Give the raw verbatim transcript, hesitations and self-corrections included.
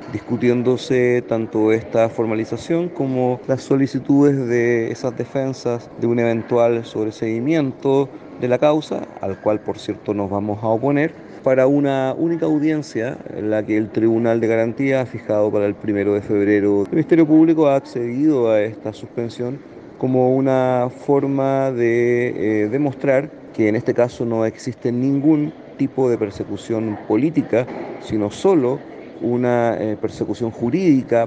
discutiéndose tanto esta formalización como las solicitudes de esas defensas de un eventual sobreseguimiento de la causa, al cual por cierto nos vamos a oponer, para una única audiencia en la que el Tribunal de Garantía ha fijado para el primero de febrero. El Ministerio Público ha accedido a esta suspensión como una forma de eh, demostrar que en este caso no existe ningún tipo de persecución política, sino solo una eh, persecución jurídica